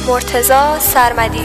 مرتضی سرمدی.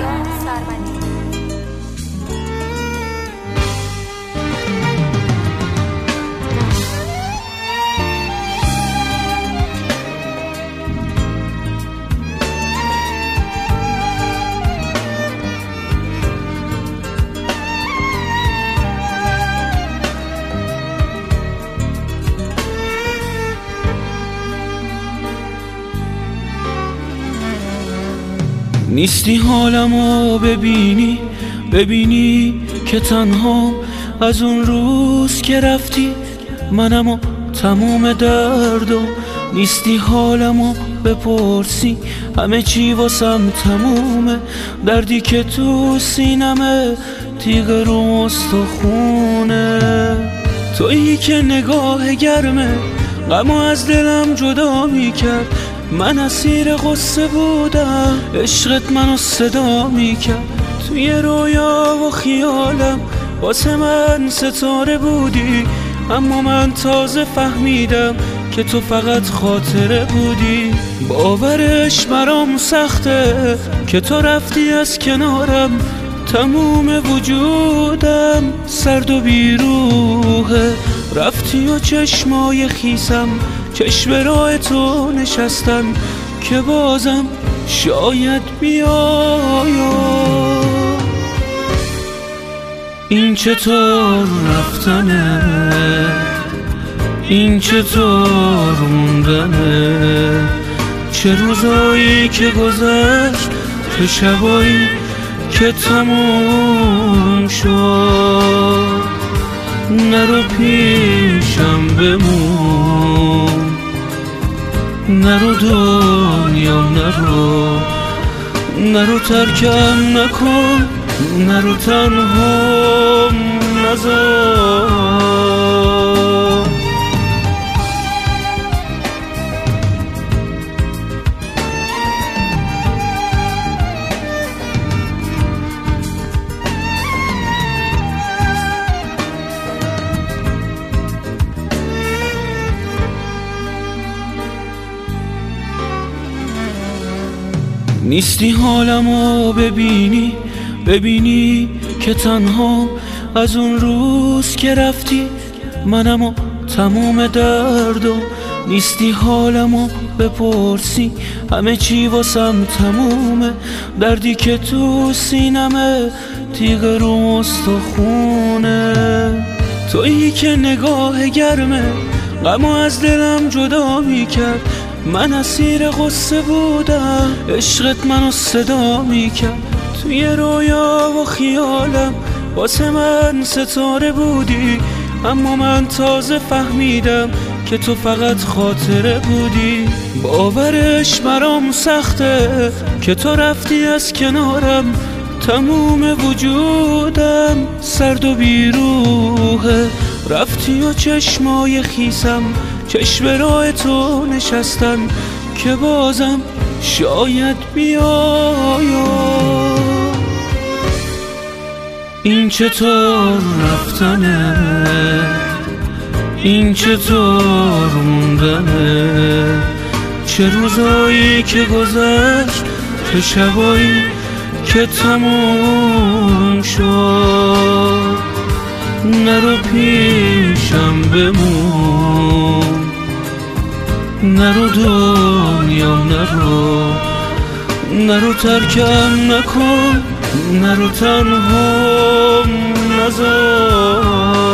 نیستی حالمو ببینی که تنها از اون روز که رفتی منمو تموم درد و نیستی حالمو بپرسی همه چی واسم تمومه، دردی که تو سینمه تیغ رو استخونه، تویی که نگاه گرمه غمو از دلم جدا میکرد، من اسیر غصه بودم عشقت منو صدا میکرد، توی رویا و خیالم واسه من ستاره بودی، اما من تازه فهمیدم که تو فقط خاطره بودی. باورش برام سخته که تو رفتی از کنارم، تموم وجودم سرد و بیروحه، رفتی و چشمای خیسم چشم راه تو نشستن که بازم شاید بیای. این چطور رفتنه، این چطور موندنه، چه روزایی که گذشت، چه شبایی که تموم شد، نرو پیشم بمون، نرو دنیام نرو ترکم نکن، نرو تنهام نذار. نیستی حالمو ببینی که تنها از اون روز که رفتی منمو تموم درد و نیستی حالمو بپرسی همه چی واسم تمومه، دردی که تو سینمه تیغ رو استخونه، تویی که نگاه گرمه غمو از دلم جدا میکرد، من اسیر غصه بودم عشقت منو صدا میکرد، توی رویا و خیالم واسه من ستاره بودی، اما من تازه فهمیدم که تو فقط خاطره بودی. باورش برام سخته که تو رفتی از کنارم، تموم وجودم سرد و بیروحه، رفتی و چشمای خیسم چشم راه تو نشستن که بازم شاید بیای. این چطور رفتنه، این چطور موندنه، چه روزایی که گذشت، چه شبایی که تموم شد، نرو پیشم بمون، نرو دنیام نرو ترکم نکن، نرو تنهام نذار.